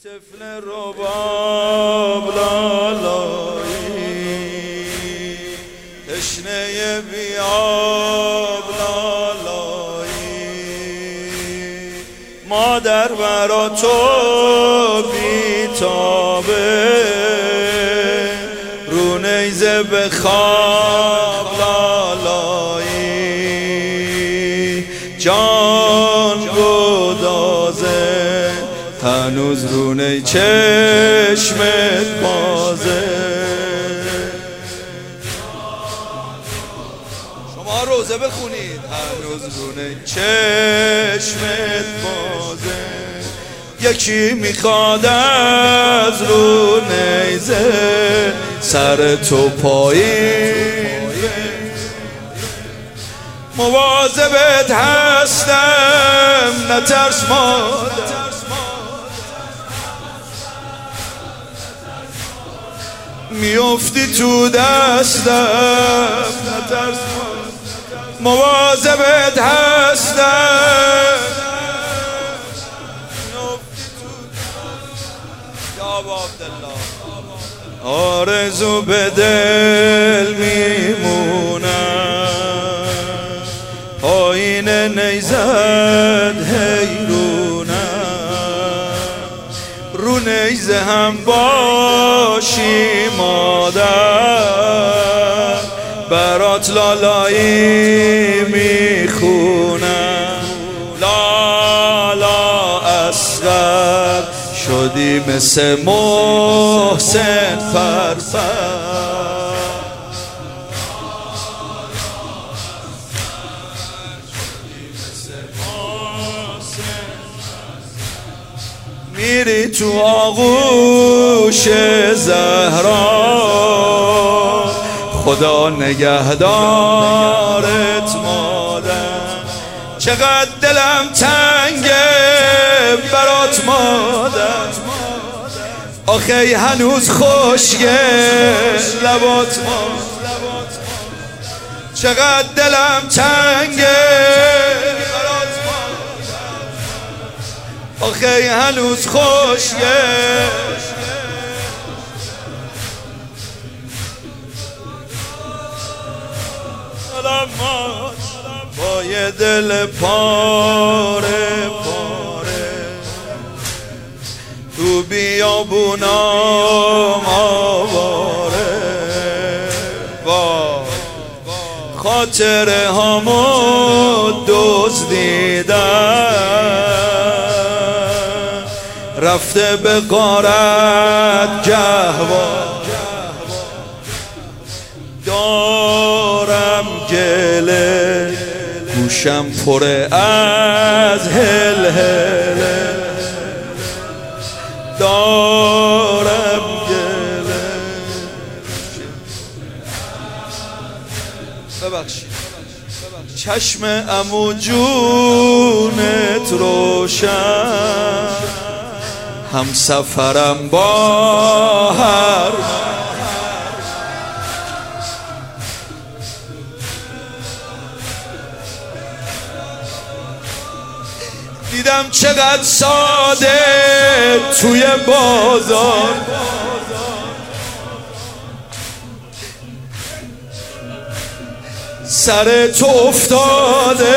طفل رباب لالایی تشنه بیاب لالایی مادر برا تو بیتابه رو نیزه به خواب لالایی جان گدازه هنوز رونه چشمت بازه شما روزه بخونید هنوز رونه چشمت بازه یکی میخواد از رو نیزه سر تو پایین مواظبت هستم نترس مادر میافتی تو دستم نترس مواظبت هستم یا عبدالله آرزو به دل میمونم آین نیزد حیرونم رو نیزه هم باشی مادر برات لالایی میخونم لالا اصغر شدی مثل محسن فرفر میری تو آغوش زهرا خدا نگهدارت مادر چقدر دلم تنگه برات مادر آخه هنوز خوشگه لبات مادر چقدر دلم تنگه آخه هنوز خوشگه با یه دل پاره پاره تو بیابونام آواره خاطره هامو دزدیدن رفته به غارت جهوار دارم گله گوشم پره از هلهله دارم گله ببخشید چشم عمو جونت روشن هم سفرم با هر دیدم چقدر ساده توی بازار سر تو افتاده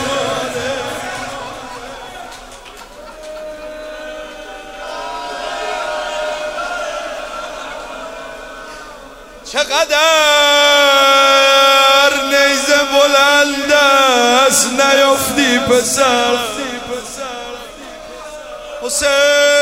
چقدر نیزه بلند است نیافتی پسر حسین